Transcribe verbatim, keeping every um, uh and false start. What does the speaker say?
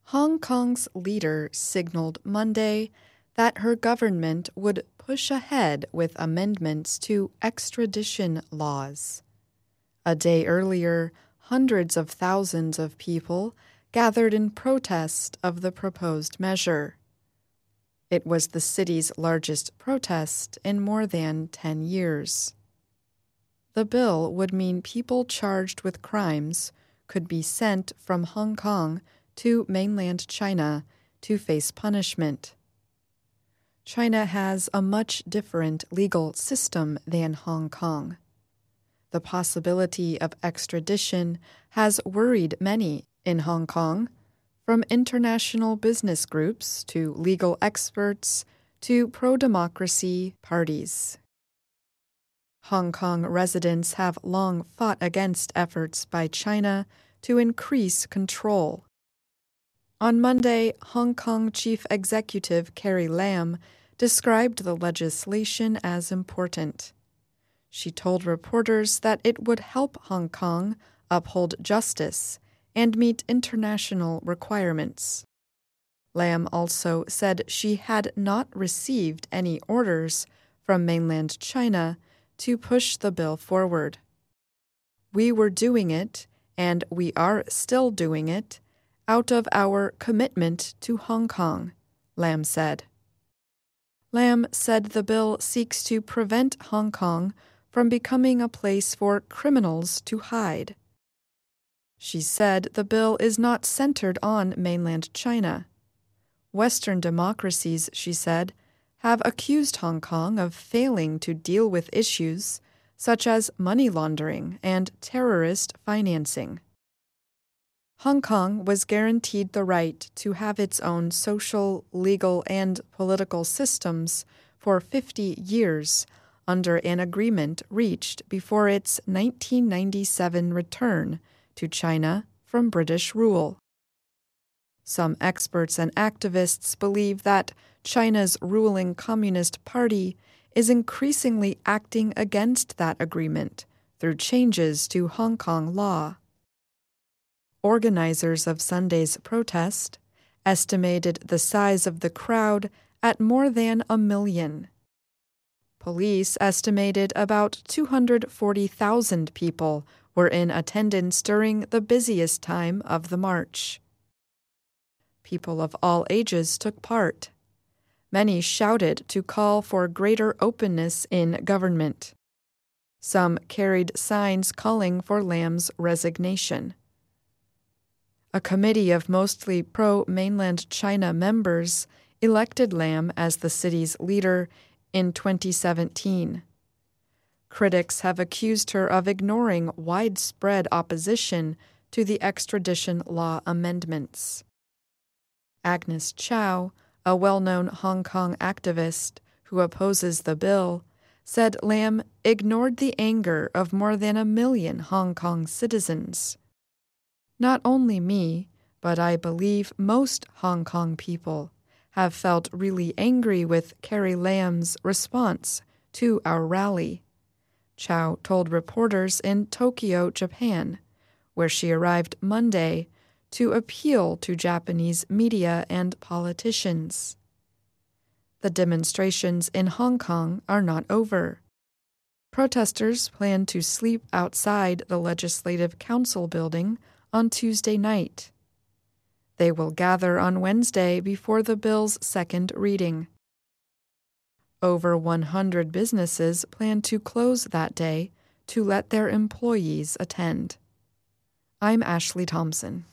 Hong Kong's leader signaled Monday that her government would push ahead with amendments to extradition laws. A day earlier, hundreds of thousands of people gathered in protest of the proposed measure. It was the city's largest protest in more than ten years. The bill would mean people charged with crimes could be sent from Hong Kong to mainland China to face punishment. China has a much different legal system than Hong Kong. The possibility of extradition has worried many in Hong Kong, from international business groups to legal experts to pro-democracy parties. Hong Kong residents have long fought against efforts by China to increase control. On Monday, Hong Kong Chief Executive Carrie Lam described the legislation as important. She told reporters that it would help Hong Kong uphold justice and meet international requirements. Lam also said she had not received any orders from mainland China to push the bill forward. "We were doing it, and we are still doing it, out of our commitment to Hong Kong," Lam said. Lam said the bill seeks to prevent Hong Kong from becoming a place for criminals to hide. She said the bill is not centered on mainland China. Western democracies, she said, have accused Hong Kong of failing to deal with issues such as money laundering and terrorist financing. Hong Kong was guaranteed the right to have its own social, legal, and political systems for fifty years under an agreement reached before its nineteen ninety-seven return to China from British rule. Some experts and activists believe that China's ruling Communist Party is increasingly acting against that agreement through changes to Hong Kong law. Organizers of Sunday's protest estimated the size of the crowd at more than a million. Police estimated about two hundred forty thousand people were in attendance during the busiest time of the march. People of all ages took part. Many shouted to call for greater openness in government. Some carried signs calling for Lam's resignation. A committee of mostly pro-mainland China members elected Lam as the city's leader in twenty seventeen. Critics have accused her of ignoring widespread opposition to the extradition law amendments. Agnes Chow, a well-known Hong Kong activist who opposes the bill, said Lam ignored the anger of more than a million Hong Kong citizens. "Not only me, but I believe most Hong Kong people have felt really angry with Carrie Lam's response to our rally," Chow told reporters in Tokyo, Japan, where she arrived Monday to appeal to Japanese media and politicians. The demonstrations in Hong Kong are not over. Protesters plan to sleep outside the Legislative Council building on Tuesday night. They will gather on Wednesday before the bill's second reading. Over one hundred businesses plan to close that day to let their employees attend. I'm Ashley Thompson.